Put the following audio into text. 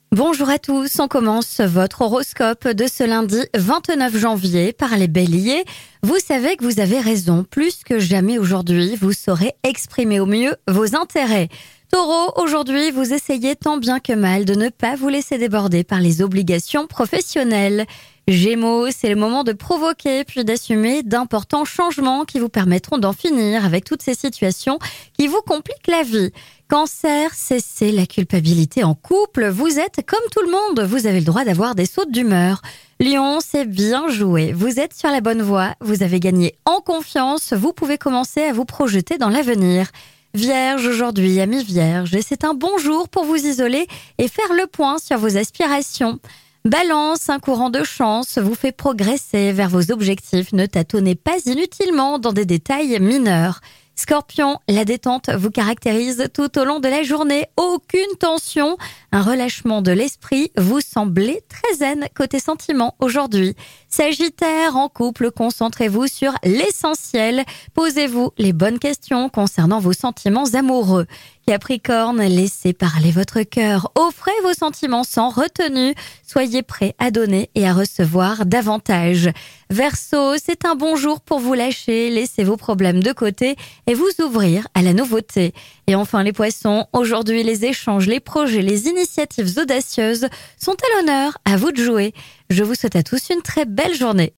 Bonjour à tous, on commence votre horoscope de ce lundi 29 janvier par les béliers. Vous savez que vous avez raison, plus que jamais aujourd'hui, vous saurez exprimer au mieux vos intérêts. Taureau, aujourd'hui, vous essayez tant bien que mal de ne pas vous laisser déborder par les obligations professionnelles. Gémeaux, c'est le moment de provoquer puis d'assumer d'importants changements qui vous permettront d'en finir avec toutes ces situations qui vous compliquent la vie. Cancer, cessez la culpabilité en couple. Vous êtes comme tout le monde, vous avez le droit d'avoir des sautes d'humeur. Lion, c'est bien joué. Vous êtes sur la bonne voie, vous avez gagné en confiance, vous pouvez commencer à vous projeter dans l'avenir. Vierge, aujourd'hui, amis vierges, et c'est un bon jour pour vous isoler et faire le point sur vos aspirations. Balance, un courant de chance vous fait progresser vers vos objectifs. Ne tâtonnez pas inutilement dans des détails mineurs. Scorpion, la détente vous caractérise tout au long de la journée. Aucune tension, un relâchement de l'esprit. Vous semblez très zen côté sentiments aujourd'hui. Sagittaire, en couple, concentrez-vous sur l'essentiel. Posez-vous les bonnes questions concernant vos sentiments amoureux. Capricorne, laissez parler votre cœur. Offrez vos sentiments sans retenue. Soyez prêt à donner et à recevoir davantage. Verseau, c'est un bon jour pour vous lâcher, laisser vos problèmes de côté et vous ouvrir à la nouveauté. Et enfin les poissons, aujourd'hui les échanges, les projets, les initiatives audacieuses sont à l'honneur, à vous de jouer. Je vous souhaite à tous une très belle journée.